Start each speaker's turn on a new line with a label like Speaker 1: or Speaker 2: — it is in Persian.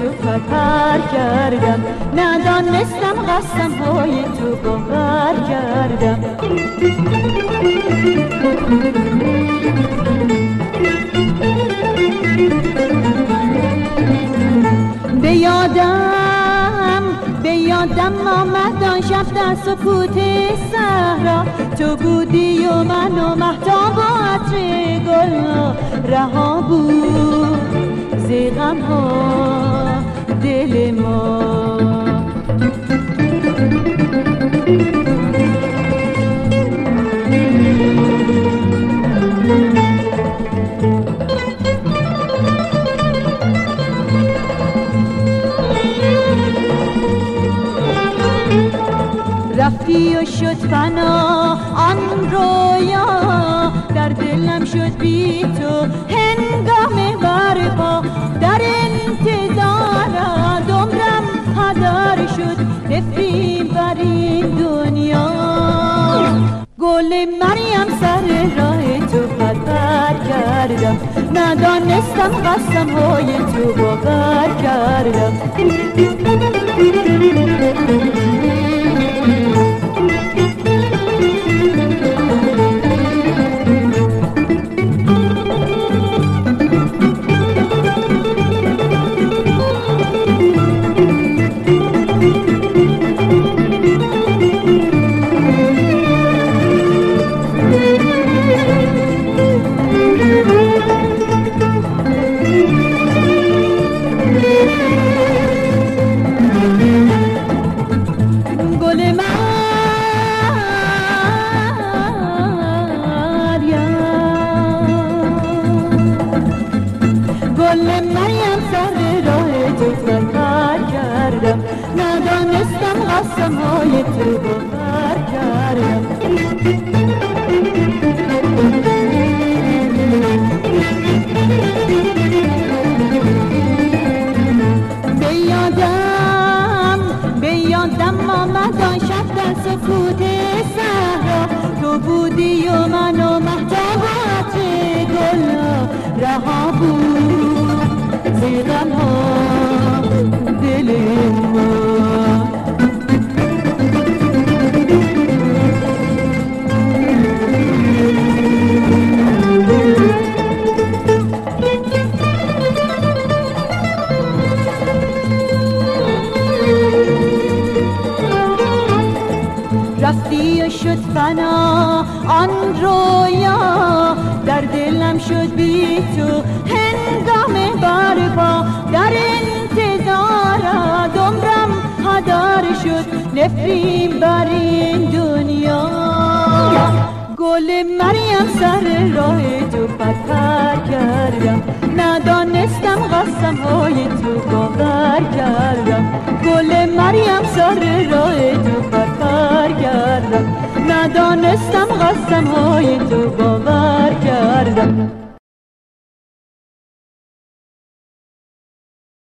Speaker 1: تو خطر کردم، ندانستم قسم های تو باور کردم. به یادم آمد آن شب در سکوت صحرا، تو بودی و من و مهتاب و عطر گل رها بود ز غم ها دل ما. رفتی و شد فنا آن رویا، در دلم شد بی تو هنگام برپا، در انتظار عمرم هدر شد نفرین بر این دنیا. گل مریم سر راه تو خطر کردم، ندانستم قسم های تو باور کردم. گل مریم سر راه تو خطر کردم، ندانستم قسم های تو باور کردم. به یادم آمد آن شب در سکوت صحرا، تو بودی و من و مهتاب و عطر گل رها بود ز غم ها دل ما. رفتی و شد فنا آن رویا، در دلم شد بی تو هنگام برپا، در انتظار عمرم هدر شد نفرین بر این دنیا. گل مریم سر راه تو خطر کردم، ندانستم قسم های تو باور کردم. گل مریم سر راه تو خطر کردم، ندانستم قسم های تو باور کردم.